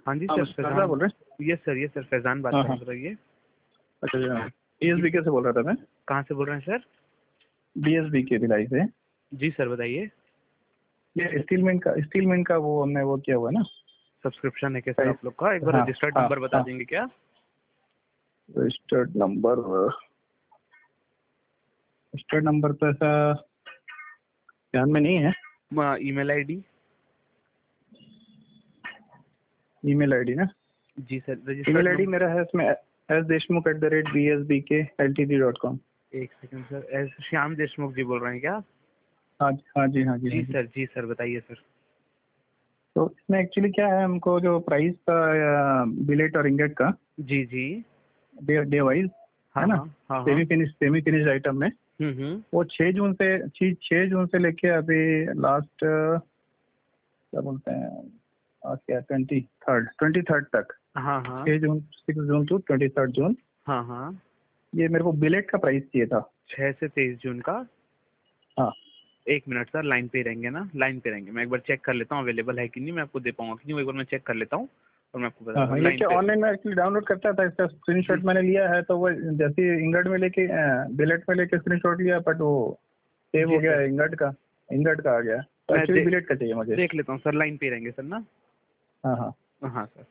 हाँ जी हाँ सर, मुस्ताक फैजान। बोल रहे हैं। यस सर, फैजान बात हाँ कर हाँ, रहा हूँ, रहिए। अच्छा BSBK से बोल रहा था मैं। कहाँ से बोल रहे हैं सर? BSBK भिलाई से। जी सर, बताइए। ये स्टीलमैन का वो हमने वो किया हुआ है ना। सब्सक्रिप्शन है क्या सर आप लोग का? एक बार हाँ रजिस्टर्ड हाँ नंबर बता हाँ, देंगे क्या? रजिस्टर्ड नंबर तो ऐसा ध्यान में नहीं है। Email ID? ईमेल आईडी ना, जी sir, email registered ID number. मेरा है इसमें sdeshmukh@bsbkltd.com। एक second sir, S Shyam Deshmukh ji बोल रहे हैं क्या? हाँ हाँ जी, हाँ जी, जी हाँ जी। सर, जी सर, बताइए सर। तो इसमें एक्चुअली क्या है, हमको जो प्राइस का बिलेट और इंगेट का जी जी। डे वाइज हाँ है ना, हाँ हाँ हाँ। सेमी फिनिश आइटम में वो 6 जून से लेके अभी लास्ट क्या बोलते हैं, आज क्या 23rd तक, हाँ हाँ 6 जून टू 23rd जून, हाँ हाँ। ये मेरे को बिलेट का प्राइस चाहिए था। 6 से 23 जून का। हाँ एक मिनट सर, लाइन पे ही रहेंगे ना, लाइन पे रहेंगे, मैं एक बार चेक कर लेता हूँ अवेलेबल है कि नहीं, मैं आपको दे पाऊंगा कि नहीं, वो एक बार मैं चेक कर लेता हूँ और मैं आपको हाँ बताता हाँ, हूँ, ये लाइन क्या पे। ऑनलाइन में एक्चुअली डाउनलोड करता था, इसका स्क्रीनशॉट मैंने लिया है, तो वो जैसे ही इंगट में लेके बिलेट में लेके स्क्रीनशॉट लिया, बट वो सेव जी हो गया सर, है, इंगट का आ गया, तो मैं एक्चुअली बिलेट का चाहिए मुझे। देख लेता हूँ सर, लाइन पे ही रहेंगे सर ना। हाँ हाँ। हाँ सर।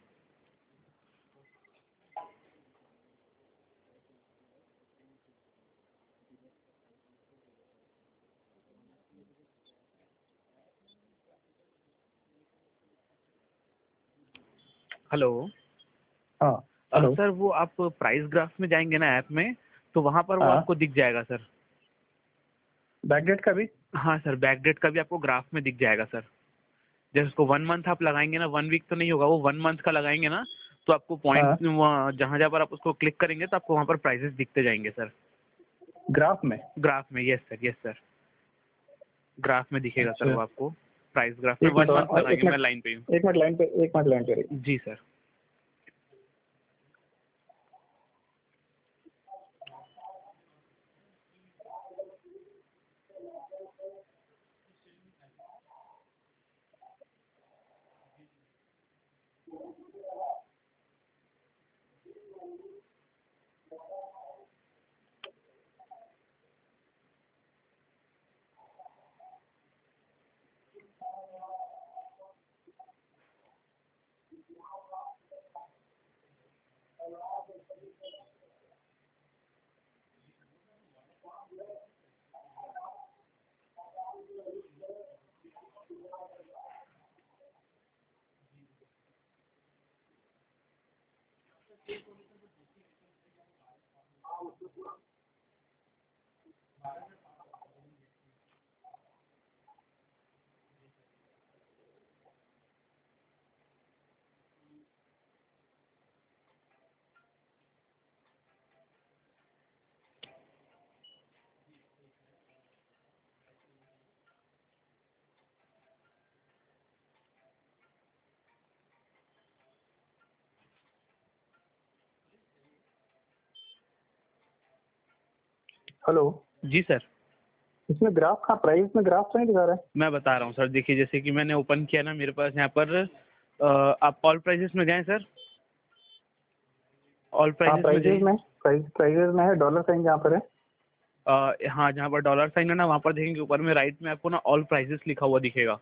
हेलो। हाँ हेलो। सर वो आप प्राइस ग्राफ में जाएंगे ना ऐप में, तो वहाँ पर वो हाँ, आपको दिख जाएगा सर। बैकडेट का भी। हाँ सर, बैकडेट का भी आपको ग्राफ में दिख जाएगा सर। जैसे उसको 1 मंथ आप लगाएंगे ना, 1 वीक तो नहीं होगा, वो 1 मंथ का लगाएंगे ना, तो आपको पॉइंट हाँ, जहाँ जहाँ पर आप उसको क्लिक करेंगे तो आपको वहाँ पर प्राइजेस दिखते जाएंगे सर। ग्राफ में। ग्राफ में, yes sir, yes sir, graph में दिखेगा सर अच्छा, वो आपको। प्राइस ग्राफ में एक 1 मंथ मिनट, लगाएंगे, मैं लाइन पे हूँ। एक मिनट लाइन पे, एक मिनट लाइन पे रहिए। जी सर। हेलो। जी सर, इसमें ग्राफ का प्राइस में ग्राफ तो नहीं दिखा रहा है। मैं बता रहा हूँ सर, देखिए जैसे कि मैंने ओपन किया ना, मेरे पास यहाँ पर आप ऑल प्राइजेस में गए सर? ऑल हाँ, प्राइजेस में जाइए। प्राइजेस में है, डॉलर साइन जहाँ पर है। हाँ, जहाँ पर डॉलर साइन है ना, वहाँ पर देखेंगे ऊपर में राइट में आपको ना ऑल प्राइजेस लिखा हुआ दिखेगा।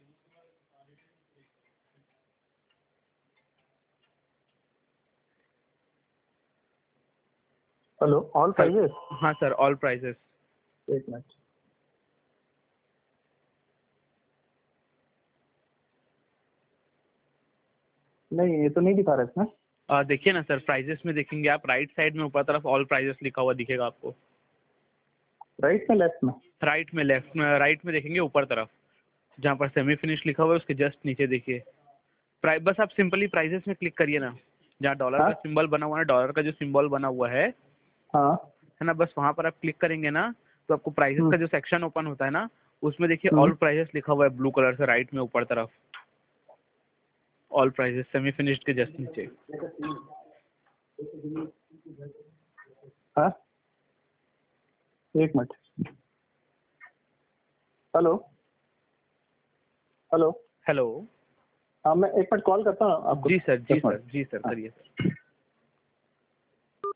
Hello, all sir, prices. हाँ सर, ऑल प्राइजेस। एक मिनट, नहीं ये तो नहीं दिखा रहा है इसमें। देखिए ना सर, प्राइजेस में देखेंगे आप, राइट साइड में ऊपर तरफ ऑल प्राइजेस लिखा हुआ दिखेगा आपको। राइट में, लेफ्ट में। राइट में, लेफ्ट में, राइट में देखेंगे ऊपर तरफ, जहाँ पर सेमी फिनिश लिखा हुआ है उसके जस्ट नीचे देखिए। बस आप सिंपली प्राइजेस में क्लिक करिए ना, जहाँ डॉलर हाँ का सिंबल बना हुआ है, डॉलर का जो सिंबल बना हुआ हाँ। है ना, बस वहाँ पर आप क्लिक करेंगे ना, तो आपको प्राइजेस हम्म का जो सेक्शन ओपन होता है ना, उसमें देखिए हम्म। ऑल प्राइजेस लिखा हुआ है ब्लू कलर से राइट में ऊपर तरफ। ऑल प्राइजेस सेमी फिनिश्ड के जस्ट नीचे। हाँ, एक मिनट। Hello hello. हेलो। हाँ मैं एक मिनट कॉल करता हूँ आपको। जी सर, जी 10 मिनट। सर, जी सर, हाँ। करिए सर।